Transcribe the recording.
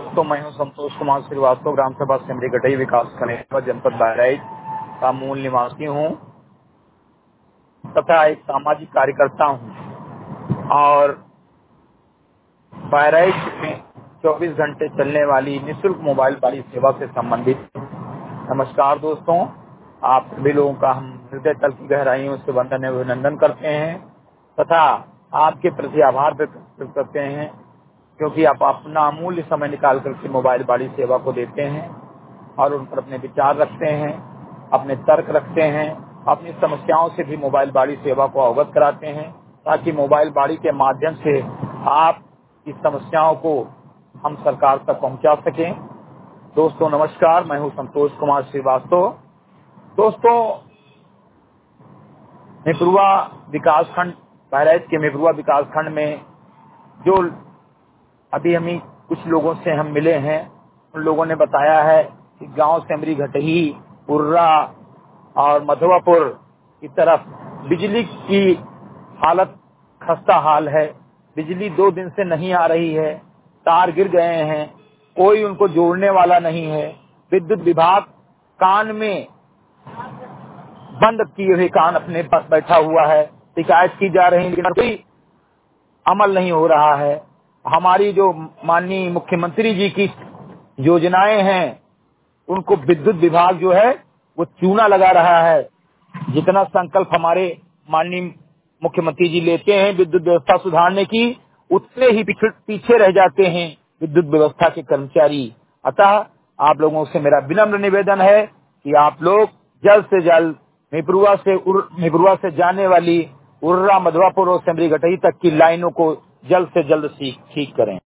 दोस्तों, मैं हूं संतोष कुमार श्रीवास्तव, ग्राम सभा सेमरी गटई विकास खंड जनपद बहराइच का मूल निवासी हूं तथा एक सामाजिक कार्यकर्ता हूं और बहराइच में 24 घंटे चलने वाली निःशुल्क मोबाइल वाली सेवा से संबंधित। नमस्कार दोस्तों, आप सभी लोगों का हम हृदय तल की गहराइयों से वंदन एवं अभिनंदन करते हैं तथा आपके प्रति आभार व्यक्त करते हैं, क्योंकि आप अपना अमूल्य समय निकाल करके मोबाइल वाली सेवा को देते हैं और उन पर अपने विचार रखते हैं, अपने तर्क रखते हैं, अपनी समस्याओं से भी मोबाइल वाली सेवा को अवगत कराते हैं, ताकि मोबाइल वाली के माध्यम से आप इस समस्याओं को हम सरकार तक पहुंचा सकें। दोस्तों नमस्कार, मैं हूं संतोष कुमार श्रीवास्तव। दोस्तों, मेपरुआ विकासखंड, बहराइच के मेपरुआ विकासखंड में जो अभी हमें कुछ लोगों से हम मिले हैं, उन लोगों ने बताया है कि गांव सेमरी घटही, उर्रा और मधवापुर की तरफ बिजली की हालत खस्ता हाल है। बिजली 2 दिन से नहीं आ रही है, तार गिर गए हैं, कोई उनको जोड़ने वाला नहीं है। विद्युत विभाग कान में बंद किए हुए कान अपने पास बैठा हुआ है, शिकायत की जा रही है लेकिन कोई अमल नहीं हो रहा है। हमारी जो माननीय मुख्यमंत्री जी की योजनाएं हैं, उनको विद्युत विभाग जो है वो चूना लगा रहा है। जितना संकल्प हमारे माननीय मुख्यमंत्री जी लेते हैं विद्युत व्यवस्था सुधारने की, उतने ही पीछे रह जाते हैं विद्युत व्यवस्था के कर्मचारी। अतः आप लोगों से मेरा विनम्र निवेदन है कि आप लोग जल्द से जल्द मेपरुआ से जाने वाली उर्रा, मधवापुर और सेमरी गटही तक की लाइनों को जल्द से जल्द ठीक करें।